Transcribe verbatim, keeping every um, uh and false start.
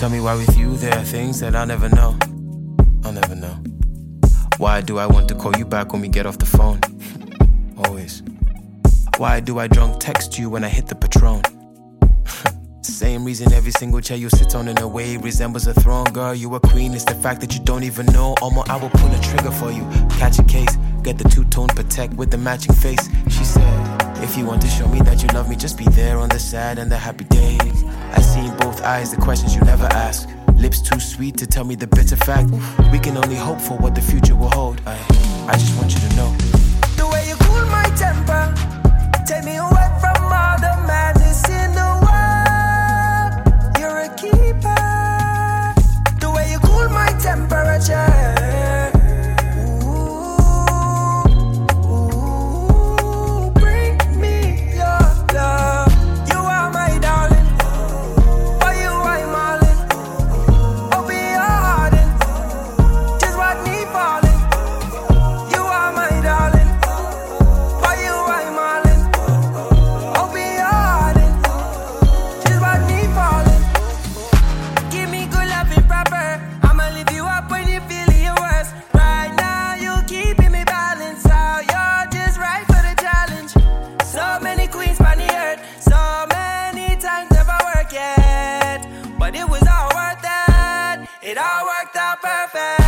Tell me why with you there are things that I'll never know. I'll never know. Why do I want to call you back when we get off the phone? Always. Why do I drunk text you when I hit the Patron? Same reason every single chair you sit on in a way resembles a throne. Girl, you a queen, it's the fact that you don't even know. Almost I will pull a trigger for you, catch a case, get the two-tone Protect with the matching face. She said, if you want to show me that you love me, just be there on the sad and the happy days. I see in both eyes the questions you never ask. Lips too sweet to tell me the bitter fact. We can only hope for what the future will hold. I, I just want you to know. The way you cool my temper, take me away from all the madness in the world. You're a keeper. The way you cool my temperature. But it was all worth it. It all worked out perfect.